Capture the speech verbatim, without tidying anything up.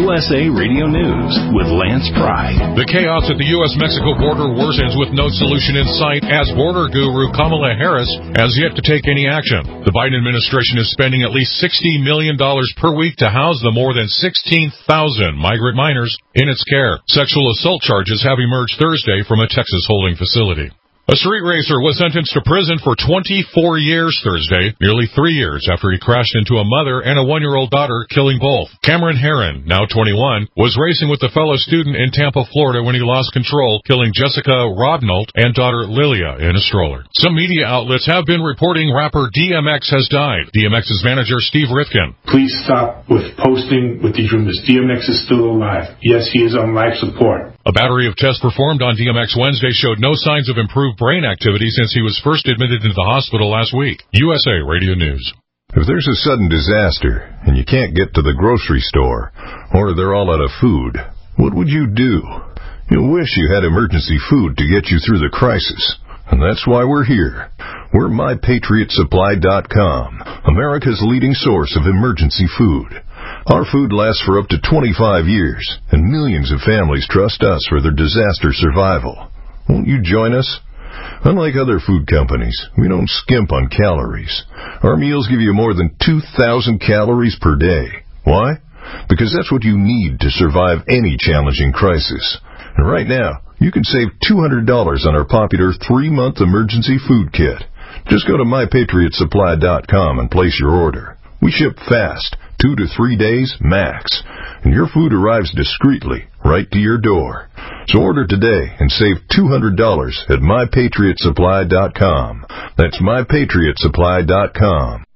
U S A Radio News with Lance Pry. The chaos at the U S Mexico border worsens with no solution in sight as border guru Kamala Harris has yet to take any action. The Biden administration is spending at least sixty million dollars per week to house the more than sixteen thousand migrant minors in its care. Sexual assault charges have emerged Thursday from a Texas holding facility. A street racer was sentenced to prison for twenty-four years Thursday, nearly three years after he crashed into a mother and a one-year-old daughter, killing both. Cameron Herron, now twenty-one, was racing with a fellow student in Tampa, Florida when he lost control, killing Jessica Rodnault and daughter Lilia in a stroller. Some media outlets have been reporting rapper D M X has died. D M X's manager, Steve Rifkin. Please stop with posting with these rumors. D M X is still alive. Yes, he is on life support. A battery of tests performed on D M X Wednesday showed no signs of improved brain activity since he was first admitted into the hospital last week. U S A Radio News. If there's a sudden disaster and you can't get to the grocery store, or they're all out of food, what would you do? You'll wish you had emergency food to get you through the crisis. And that's why we're here. We're My Patriot Supply dot com, America's leading source of emergency food. Our food lasts for up to twenty-five years, and millions of families trust us for their disaster survival. Won't you join us? Unlike other food companies, we don't skimp on calories. Our meals give you more than two thousand calories per day. Why? Because that's what you need to survive any challenging crisis. And right now, you can save two hundred dollars on our popular three-month emergency food kit. Just go to My Patriot Supply dot com and place your order. We ship fast, two to three days max, and your food arrives discreetly right to your door. So order today and save two hundred dollars at My Patriot Supply dot com. That's My Patriot Supply dot com.